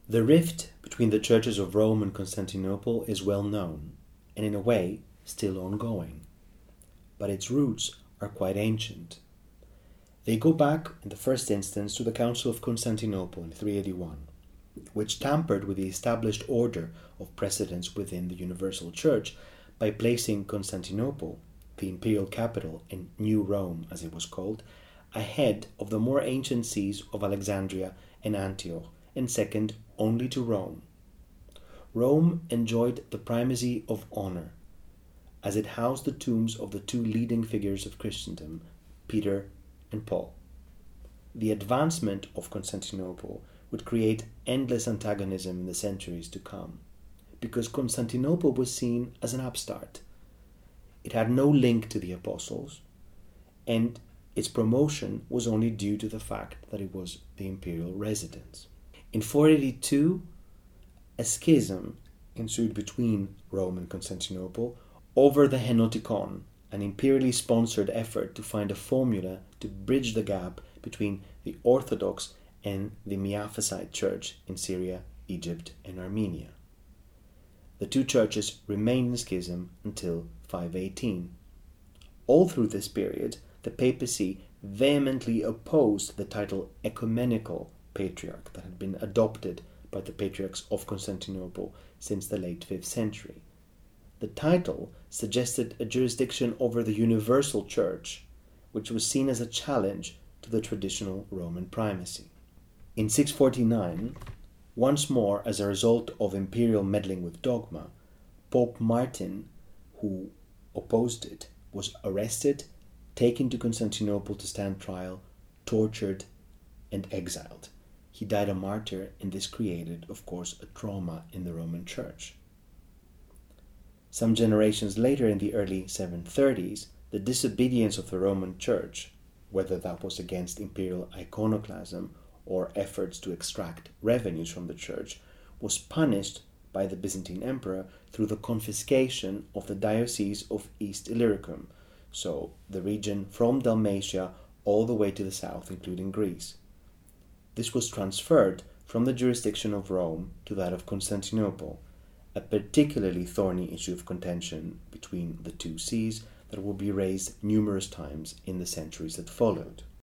The rift between the churches of Rome and Constantinople is well known, and in a way still ongoing. But its roots are quite ancient. They go back, in the first instance, to the Council of Constantinople in 381, which tampered with the established order of precedence within the Universal Church by placing Constantinople, the imperial capital, in New Rome, as it was called, ahead of the more ancient sees of Alexandria and Antioch, and second only to Rome. Rome enjoyed the primacy of honor, as it housed the tombs of the two leading figures of Christendom, Peter and Paul. The advancement of Constantinople would create endless antagonism in the centuries to come, because Constantinople was seen as an upstart. It had no link to the apostles, and its promotion was only due to the fact that it was the imperial residence. In 482, a schism ensued between Rome and Constantinople over the Henoticon, an imperially sponsored effort to find a formula to bridge the gap between the Orthodox and the Miaphysite Church in Syria, Egypt, and Armenia. The two churches remained in schism until 518. All through this period, the papacy vehemently opposed the title ecumenical patriarch that had been adopted by the patriarchs of Constantinople since the late 5th century. The title suggested a jurisdiction over the universal church, which was seen as a challenge to the traditional Roman primacy. In 649, once more as a result of imperial meddling with dogma, Pope Martin, who opposed it, was arrested, taken to Constantinople to stand trial, tortured, and exiled. He died a martyr, and this created, of course, a trauma in the Roman Church. Some generations later, in the early 730s, the disobedience of the Roman Church, whether that was against imperial iconoclasm or efforts to extract revenues from the Church, was punished by the Byzantine Emperor through the confiscation of the Diocese of East Illyricum, so the region from Dalmatia all the way to the south, including Greece. This was transferred from the jurisdiction of Rome to that of Constantinople, a particularly thorny issue of contention between the two sees that will be raised numerous times in the centuries that followed.